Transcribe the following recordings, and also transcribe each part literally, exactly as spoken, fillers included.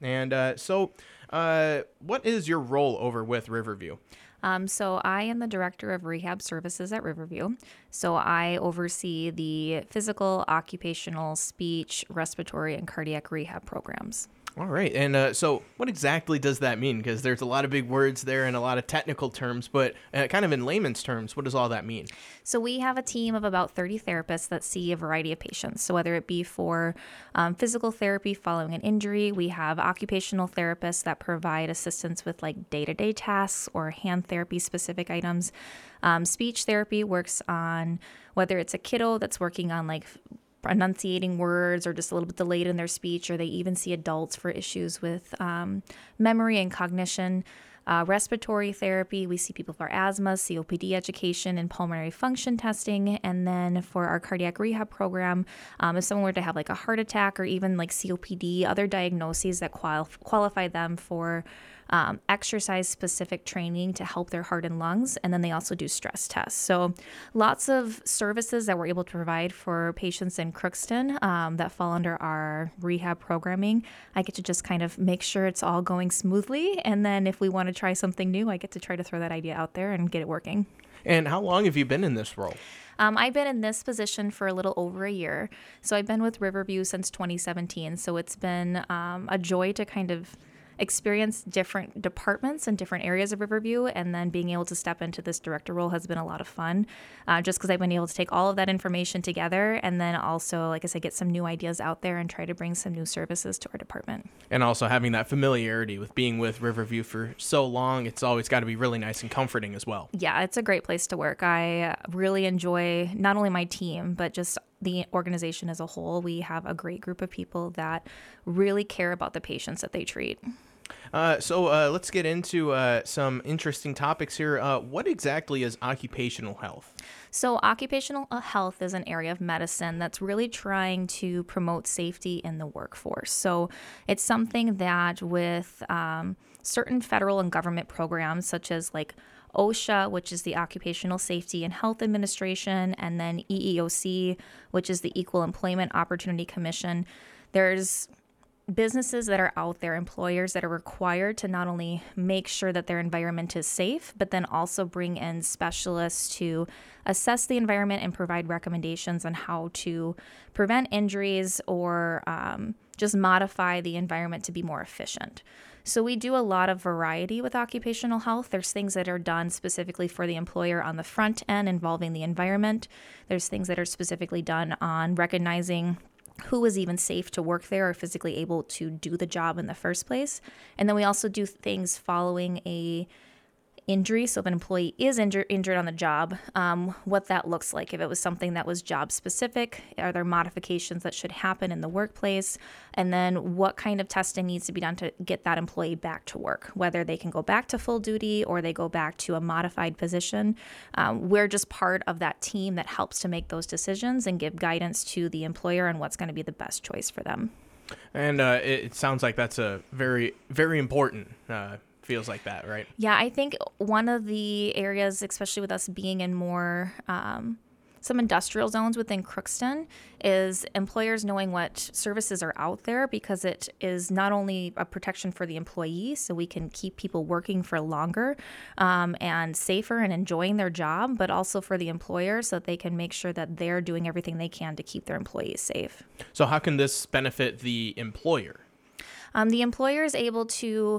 And uh, so, uh, what is your role over with Riverview? Um, so I am the director of rehab services at Riverview. So I oversee the physical, occupational, speech, respiratory, and cardiac rehab programs. All right. And uh, so, what exactly does that mean? Because there's a lot of big words there and a lot of technical terms, but uh, kind of in layman's terms, what does all that mean? So we have a team of about thirty therapists that see a variety of patients. So whether it be for um, physical therapy following an injury, we have occupational therapists that provide assistance with like day-to-day tasks or hand therapy specific items. Um, speech therapy works on whether it's a kiddo that's working on like enunciating words or just a little bit delayed in their speech, or they even see adults for issues with um, memory and cognition. Uh, respiratory therapy, we see people for asthma, C O P D education, and pulmonary function testing. And then for our cardiac rehab program, um, if someone were to have like a heart attack or even like C O P D, other diagnoses that qual- qualify them for um, exercise specific training to help their heart and lungs. And then they also do stress tests. So lots of services that we're able to provide for patients in Crookston um, that fall under our rehab programming. I get to just kind of make sure it's all going smoothly. And then if we want to try something new, I get to try to throw that idea out there and get it working. And how long have you been in this role? Um, I've been in this position for a little over a year. So I've been with Riverview since twenty seventeen. So it's been um, a joy to kind of experience different departments and different areas of Riverview, and then being able to step into this director role has been a lot of fun, uh, just because I've been able to take all of that information together and then also, like I said, get some new ideas out there and try to bring some new services to our department. And also having that familiarity with being with Riverview for so long, it's always got to be really nice and comforting as well. Yeah, it's a great place to work. I really enjoy not only my team, but just the organization as a whole. We have a great group of people that really care about the patients that they treat. Uh, so uh, let's get into uh, some interesting topics here. Uh, what exactly is occupational health? So occupational health is an area of medicine that's really trying to promote safety in the workforce. So it's something that with um, certain federal and government programs, such as like OSHA, which is the Occupational Safety and Health Administration, and then E E O C, which is the Equal Employment Opportunity Commission, there's businesses that are out there, employers that are required to not only make sure that their environment is safe, but then also bring in specialists to assess the environment and provide recommendations on how to prevent injuries or um, just modify the environment to be more efficient. So we do a lot of variety with occupational health. There's things that are done specifically for the employer on the front end involving the environment. There's things that are specifically done on recognizing who is even safe to work there or physically able to do the job in the first place. And then we also do things following a injury. So if an employee is injured injured on the job, um, what that looks like. If it was something that was job specific, are there modifications that should happen in the workplace? And then what kind of testing needs to be done to get that employee back to work, whether they can go back to full duty or they go back to a modified position. Um, we're just part of that team that helps to make those decisions and give guidance to the employer on what's going to be the best choice for them. And uh, it, it sounds like that's a very, very important uh feels like that, right? Yeah, I think one of the areas, especially with us being in more um, some industrial zones within Crookston, is employers knowing what services are out there, because it is not only a protection for the employee, so we can keep people working for longer um, and safer and enjoying their job, but also for the employer so that they can make sure that they're doing everything they can to keep their employees safe. So how can this benefit the employer? Um, the employer is able to,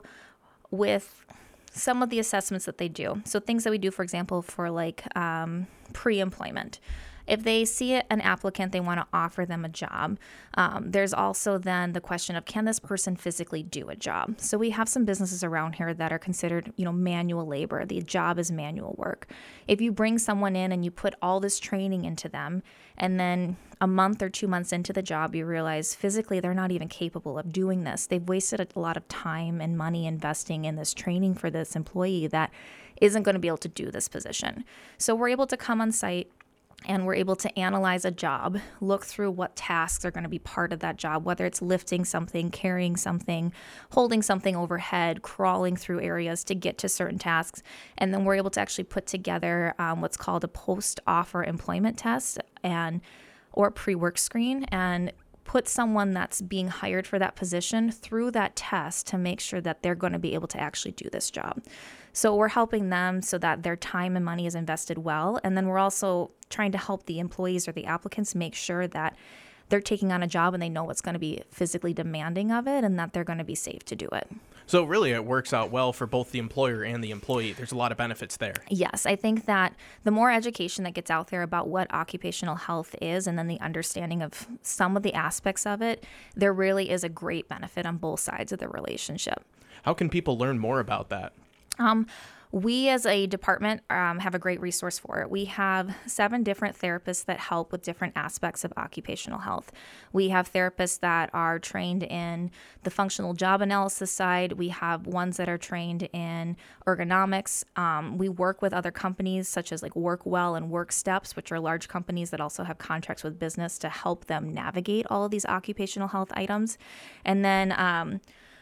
with some of the assessments that they do. So things that we do, for example, for like um, pre-employment. If they see an applicant, they want to offer them a job. Um, there's also then the question of, can this person physically do a job? So we have some businesses around here that are considered, you know, manual labor. The job is manual work. If you bring someone in and you put all this training into them, and then a month or two months into the job, you realize physically they're not even capable of doing this. They've wasted a lot of time and money investing in this training for this employee that isn't going to be able to do this position. So we're able to come on site, and we're able to analyze a job, look through what tasks are going to be part of that job, whether it's lifting something, carrying something, holding something overhead, crawling through areas to get to certain tasks. And then we're able to actually put together um, what's called a post-offer employment test and or pre-work screen. And put someone that's being hired for that position through that test to make sure that they're going to be able to actually do this job. So we're helping them so that their time and money is invested well. And then we're also trying to help the employees or the applicants make sure that they're taking on a job and they know what's going to be physically demanding of it and that they're going to be safe to do it. So really, it works out well for both the employer and the employee. There's a lot of benefits there. Yes, I think that the more education that gets out there about what occupational health is and then the understanding of some of the aspects of it, there really is a great benefit on both sides of the relationship. How can people learn more about that? Um, we as a department um, have a great resource for it. We have seven different therapists that help with different aspects of occupational health. We have therapists that are trained in the functional job analysis side. We have ones that are trained in ergonomics. Um, we work with other companies such as like WorkWell and WorkSteps, which are large companies that also have contracts with business to help them navigate all of these occupational health items. And then, um,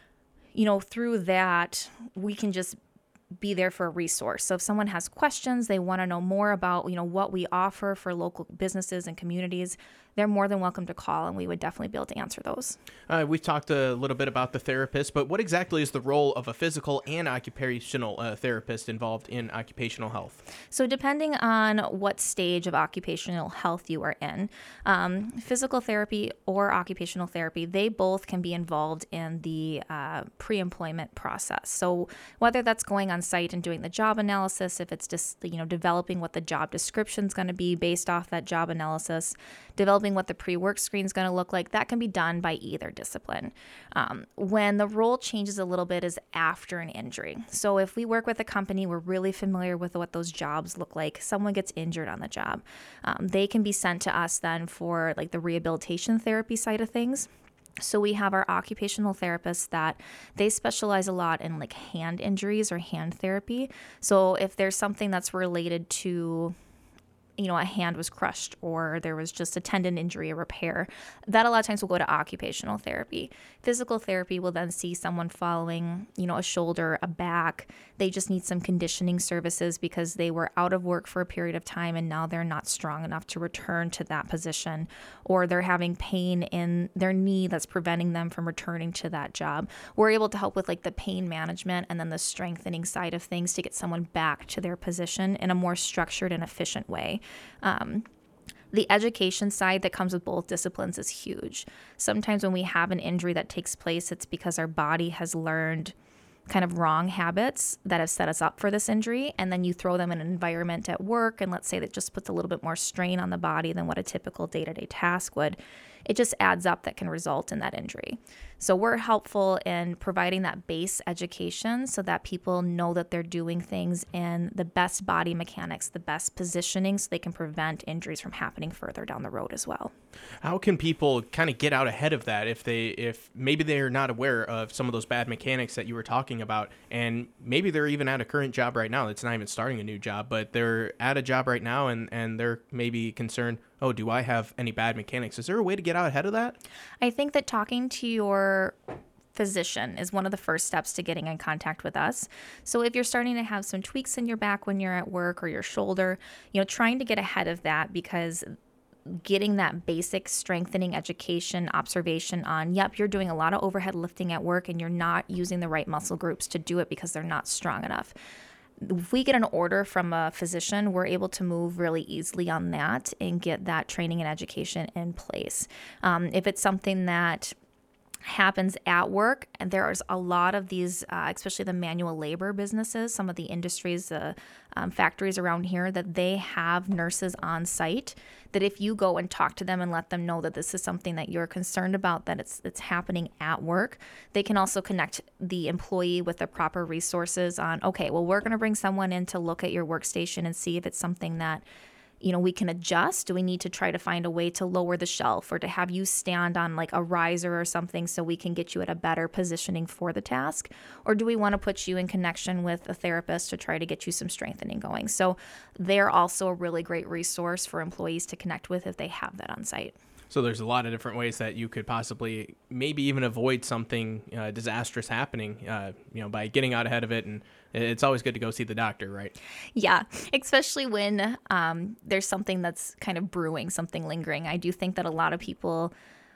you know, through that, we can just be there for a resource. So if someone has questions, they want to know more about, you know, what we offer for local businesses and communities, they're more than welcome to call, and we would definitely be able to answer those. Uh, we've talked a little bit about the therapist, but what exactly is the role of a physical and occupational uh, therapist involved in occupational health? So depending on what stage of occupational health you are in, um, physical therapy or occupational therapy, they both can be involved in the uh, pre-employment process. So whether that's going on site and doing the job analysis, if it's just, you know, developing what the job description is going to be based off that job analysis, developing what the pre-work screen is going to look like, that can be done by either discipline. Um, when the role changes a little bit is after an injury. So if we work with a company, we're really familiar with what those jobs look like. Someone gets injured on the job. Um, they can be sent to us then for like the rehabilitation therapy side of things. So we have our occupational therapists that they specialize a lot in like hand injuries or hand therapy. So if there's something that's related to, you know, a hand was crushed or there was just a tendon injury or repair, that a lot of times will go to occupational therapy. Physical therapy will then see someone following, you know, a shoulder, a back. They just need some conditioning services because they were out of work for a period of time and now they're not strong enough to return to that position, or they're having pain in their knee that's preventing them from returning to that job. We're able to help with like the pain management and then the strengthening side of things to get someone back to their position in a more structured and efficient way. Um, the education side that comes with both disciplines is huge. Sometimes when we have an injury that takes place, it's because our body has learned kind of wrong habits that have set us up for this injury. And then you throw them in an environment at work, and let's say that just puts a little bit more strain on the body than what a typical day-to-day task would. It just adds up that can result in that injury. So we're helpful in providing that base education so that people know that they're doing things in the best body mechanics, the best positioning, so they can prevent injuries from happening further down the road as well. How can people kind of get out ahead of that if they if maybe they're not aware of some of those bad mechanics that you were talking about, and maybe they're even at a current job right now that's not even starting a new job, but they're at a job right now and, and they're maybe concerned, oh, do I have any bad mechanics? Is there a way to get out ahead of that? I think that talking to your physician is one of the first steps to getting in contact with us. So if you're starting to have some tweaks in your back when you're at work or your shoulder, you know, trying to get ahead of that, because getting that basic strengthening education observation on, yep, you're doing a lot of overhead lifting at work and you're not using the right muscle groups to do it because they're not strong enough. If we get an order from a physician, we're able to move really easily on that and get that training and education in place. Um, if it's something that happens at work, and there's a lot of these, uh, especially the manual labor businesses, some of the industries, uh, um, factories around here, that they have nurses on site, that if you go and talk to them and let them know that this is something that you're concerned about, that it's it's happening at work, they can also connect the employee with the proper resources on, okay, well, we're going to bring someone in to look at your workstation and see if it's something that, you know, we can adjust. Do we need to try to find a way to lower the shelf or to have you stand on like a riser or something so we can get you at a better positioning for the task? Or do we want to put you in connection with a therapist to try to get you some strengthening going? So they're also a really great resource for employees to connect with if they have that on site. So there's a lot of different ways that you could possibly maybe even avoid something uh, disastrous happening, uh, you know, by getting out ahead of it. And it's always good to go see the doctor, right? Yeah, especially when um, there's something that's kind of brewing, something lingering. I do think that a lot of people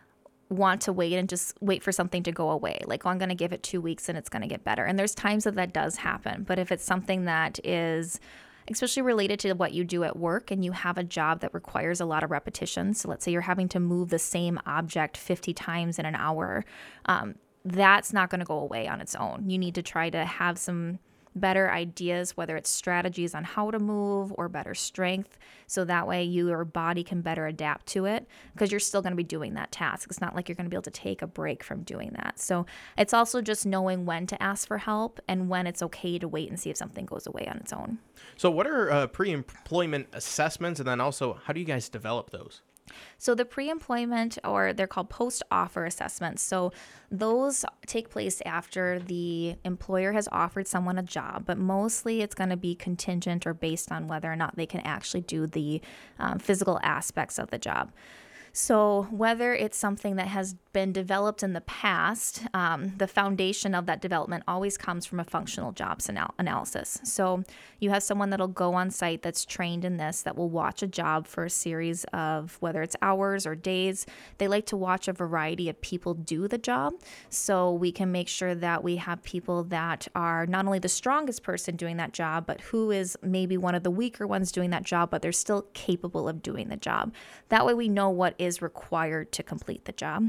want to wait and just wait for something to go away. Like, oh, I'm going to give it two weeks and it's going to get better. And there's times that that does happen. But if it's something that is especially related to what you do at work and you have a job that requires a lot of repetition, so let's say you're having to move the same object fifty times in an hour, um, that's not going to go away on its own. You need to try to have some better ideas, whether it's strategies on how to move or better strength, so that way your body can better adapt to it, because you're still going to be doing that task. It's not like you're going to be able to take a break from doing that. So it's also just knowing when to ask for help and when it's okay to wait and see if something goes away on its own. So what are uh, pre-employment assessments, and then also how do you guys develop those? So the pre-employment, or they're called post-offer assessments. So those take place after the employer has offered someone a job, but mostly it's going to be contingent or based on whether or not they can actually do the um, physical aspects of the job. So whether it's something that has been developed in the past, um, the foundation of that development always comes from a functional jobs anal- analysis. So you have someone that'll go on site that's trained in this, that will watch a job for a series of, whether it's hours or days. They like to watch a variety of people do the job, so we can make sure that we have people that are not only the strongest person doing that job, but who is maybe one of the weaker ones doing that job, but they're still capable of doing the job. That way we know what is required to complete the job.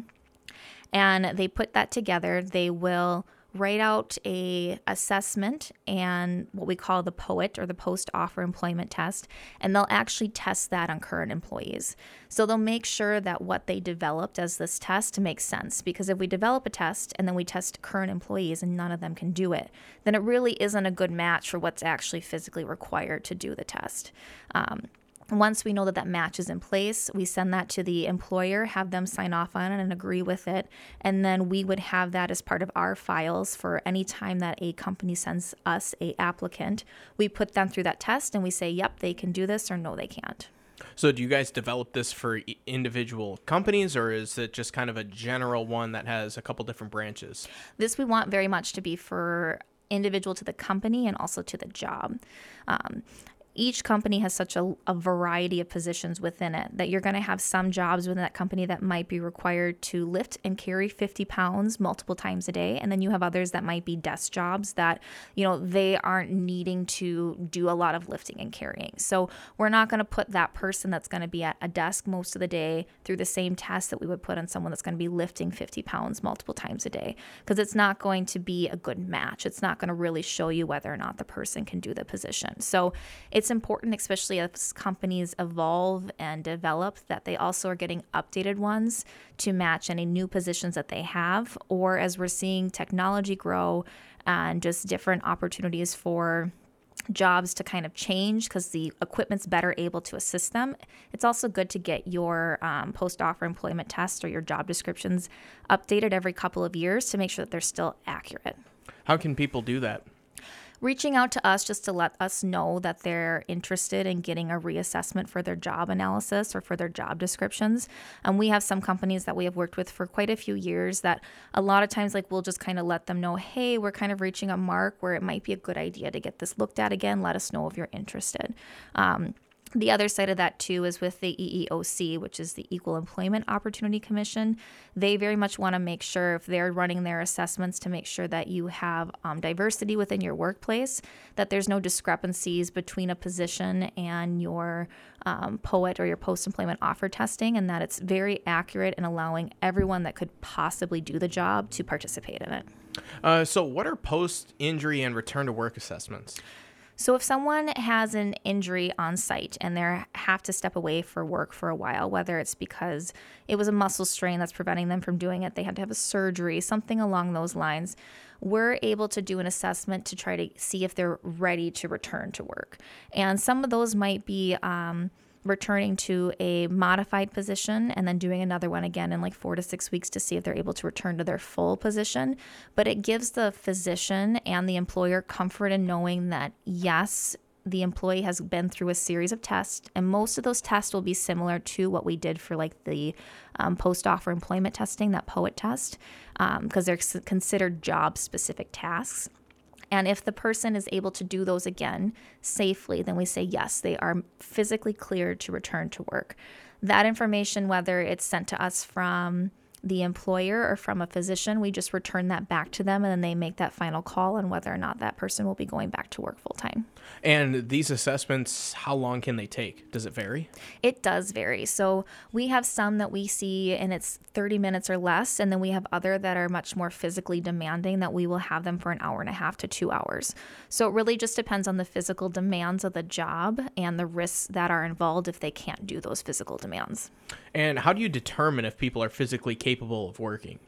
And they put that together. They will write out a assessment and what we call the POET, or the post-offer employment test, and they'll actually test that on current employees. So they'll make sure that what they developed as this test makes sense, because if we develop a test and then we test current employees and none of them can do it, then it really isn't a good match for what's actually physically required to do the test. Um, Once we know that that match is in place, we send that to the employer, have them sign off on it and agree with it. And then we would have that as part of our files for any time that a company sends us a applicant. We put them through that test and we say, yep, they can do this, or no, they can't. So do you guys develop this for e- individual companies, or is it just kind of a general one that has a couple different branches? This we want very much to be for individual to the company and also to the job. Um, Each company has such a, a variety of positions within it that you're going to have some jobs within that company that might be required to lift and carry fifty pounds multiple times a day. And then you have others that might be desk jobs that, you know, they aren't needing to do a lot of lifting and carrying. So we're not going to put that person that's going to be at a desk most of the day through the same test that we would put on someone that's going to be lifting fifty pounds multiple times a day, because it's not going to be a good match. It's not going to really show you whether or not the person can do the position. So it's It's important, especially as companies evolve and develop, that they also are getting updated ones to match any new positions that they have, or as we're seeing technology grow and just different opportunities for jobs to kind of change because the equipment's better able to assist them. It's also good to get your um, post-offer employment test or your job descriptions updated every couple of years to make sure that they're still accurate. How can people do that? Reaching out to us just to let us know that they're interested in getting a reassessment for their job analysis or for their job descriptions. And we have some companies that we have worked with for quite a few years that a lot of times, like, we'll just kind of let them know, hey, we're kind of reaching a mark where it might be a good idea to get this looked at again. Let us know if you're interested. Um, The other side of that, too, is with the E E O C, which is the Equal Employment Opportunity Commission. They very much want to make sure, if they're running their assessments, to make sure that you have um, diversity within your workplace, that there's no discrepancies between a position and your um, POET or your post-employment offer testing, and that it's very accurate in allowing everyone that could possibly do the job to participate in it. Uh, so what are post-injury and return-to-work assessments? So if someone has an injury on site and they have to step away for work for a while, whether it's because it was a muscle strain that's preventing them from doing it, they had to have a surgery, something along those lines, we're able to do an assessment to try to see if they're ready to return to work. And some of those might be um, returning to a modified position and then doing another one again in like four to six weeks to see if they're able to return to their full position. But it gives the physician and the employer comfort in knowing that, yes, the employee has been through a series of tests, and most of those tests will be similar to what we did for like the um, post-offer employment testing, that POET test, because um, they're considered job-specific tasks. And if the person is able to do those again safely, then we say, yes, they are physically cleared to return to work. That information, whether it's sent to us from the employer or from a physician, we just return that back to them, and then they make that final call on whether or not that person will be going back to work full time. And these assessments, how long can they take? Does it vary? It does vary. So we have some that we see and it's thirty minutes or less, and then we have other that are much more physically demanding that we will have them for an hour and a half to two hours. So it really just depends on the physical demands of the job and the risks that are involved if they can't do those physical demands. And how do you determine if people are physically capable of working?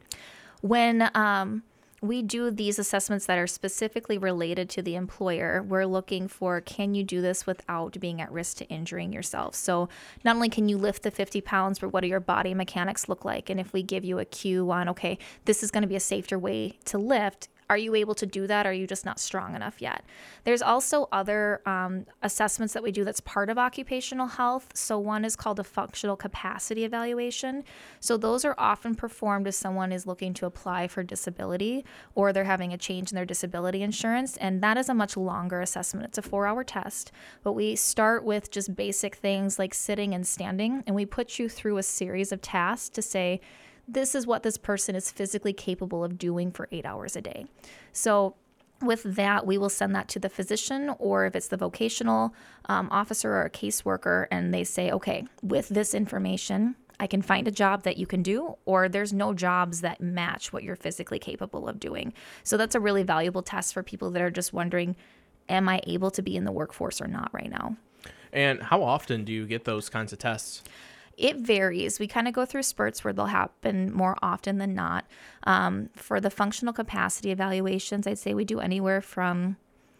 When um, we do these assessments that are specifically related to the employer, we're looking for, can you do this without being at risk to injuring yourself? So not only can you lift the fifty pounds, but what do your body mechanics look like? And if we give you a cue on, okay, this is going to be a safer way to lift, are you able to do that? Or are you just not strong enough yet? There's also other um, assessments that we do that's part of occupational health. So one is called a functional capacity evaluation. So those are often performed if someone is looking to apply for disability or they're having a change in their disability insurance. And that is a much longer assessment. It's a four-hour test. But we start with just basic things like sitting and standing, and we put you through a series of tasks to say, this is what this person is physically capable of doing for eight hours a day. So with that, we will send that to the physician, or if it's the vocational um, officer or a caseworker, and they say, okay, with this information, I can find a job that you can do, or there's no jobs that match what you're physically capable of doing. So that's a really valuable test for people that are just wondering, am I able to be in the workforce or not right now? And how often do you get those kinds of tests? It varies. We kind of go through spurts where they'll happen more often than not. Um, for the functional capacity evaluations, I'd say we do anywhere from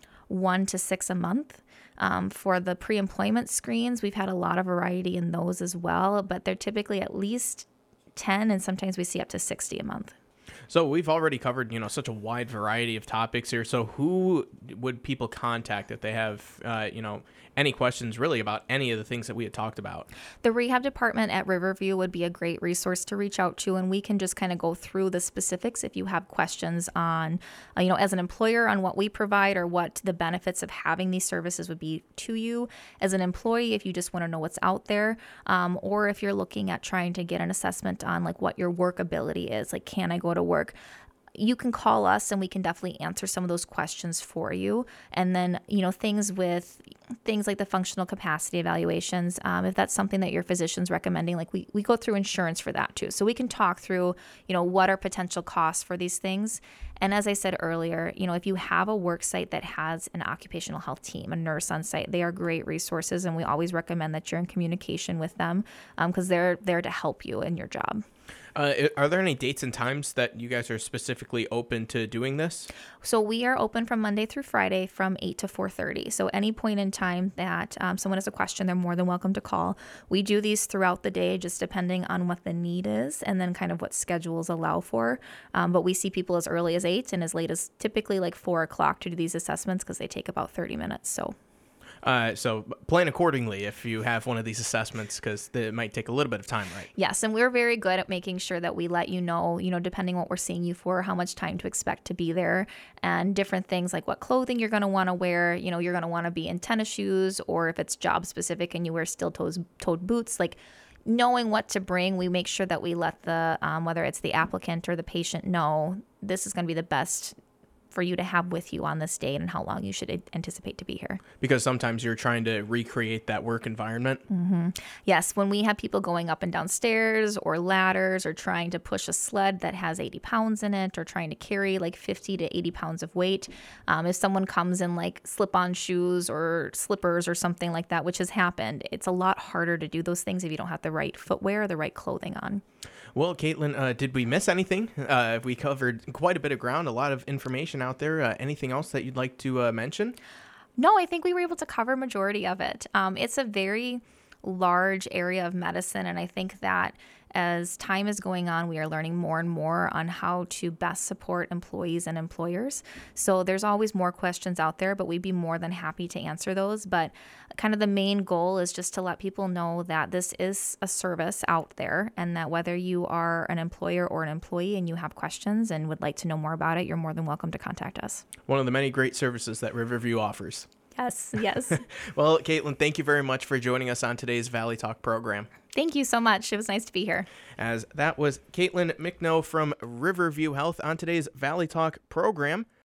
one to six a month. Um, for the pre-employment screens, we've had a lot of variety in those as well, but they're typically at least ten, and sometimes we see up to sixty a month. So we've already covered, you know, such a wide variety of topics here. So who would people contact if they have, uh, you know, any questions really about any of the things that we had talked about? The rehab department at Riverview would be a great resource to reach out to, and we can just kind of go through the specifics if you have questions on, uh, you know, as an employer on what we provide or what the benefits of having these services would be to you. As an employee, if you just want to know what's out there, um, or if you're looking at trying to get an assessment on like what your work ability is, like can I go to work? You can call us and we can definitely answer some of those questions for you. And then, you know, things with things like the functional capacity evaluations, um, if that's something that your physician's recommending, like we, we go through insurance for that too. So we can talk through, you know, what are potential costs for these things. And as I said earlier, you know, if you have a work site that has an occupational health team, a nurse on site, they are great resources. And we always recommend that you're in communication with them because um, they're there to help you in your job. Uh, are there any dates and times that you guys are specifically open to doing this? So we are open from Monday through Friday from eight to four thirty. So any point in time that um, someone has a question, they're more than welcome to call. We do these throughout the day, just depending on what the need is and then kind of what schedules allow for. Um, but we see people as early as eight and as late as typically like four o'clock to do these assessments because they take about thirty minutes. So Uh, so plan accordingly if you have one of these assessments because it might take a little bit of time, right? Yes, and we're very good at making sure that we let you know, you know, depending on what we're seeing you for, how much time to expect to be there and different things like what clothing you're going to want to wear. You know, you're going to want to be in tennis shoes, or if it's job specific and you wear steel-toed boots, like knowing what to bring, we make sure that we let the, um, whether it's the applicant or the patient know this is going to be the best for you to have with you on this date and how long you should anticipate to be here. Because sometimes you're trying to recreate that work environment. Mm-hmm. Yes, when we have people going up and down stairs or ladders or trying to push a sled that has eighty pounds in it or trying to carry like fifty to eighty pounds of weight, um, if someone comes in like slip-on shoes or slippers or something like that, which has happened, it's a lot harder to do those things if you don't have the right footwear or the right clothing on. Well, Caitlin, uh, did we miss anything? Uh, we covered quite a bit of ground, a lot of information out there. Uh, anything else that you'd like to uh, mention? No, I think we were able to cover majority of it. Um, it's a very large area of medicine, and I think that as time is going on, we are learning more and more on how to best support employees and employers. So there's always more questions out there, but we'd be more than happy to answer those. But kind of the main goal is just to let people know that this is a service out there, and that whether you are an employer or an employee and you have questions and would like to know more about it, you're more than welcome to contact us. One of the many great services that Riverview offers. Yes, yes. Well, Caitlin, thank you very much for joining us on today's Valley Talk program. Thank you so much. It was nice to be here. As that was Caitlin McNo from Riverview Health on today's Valley Talk program.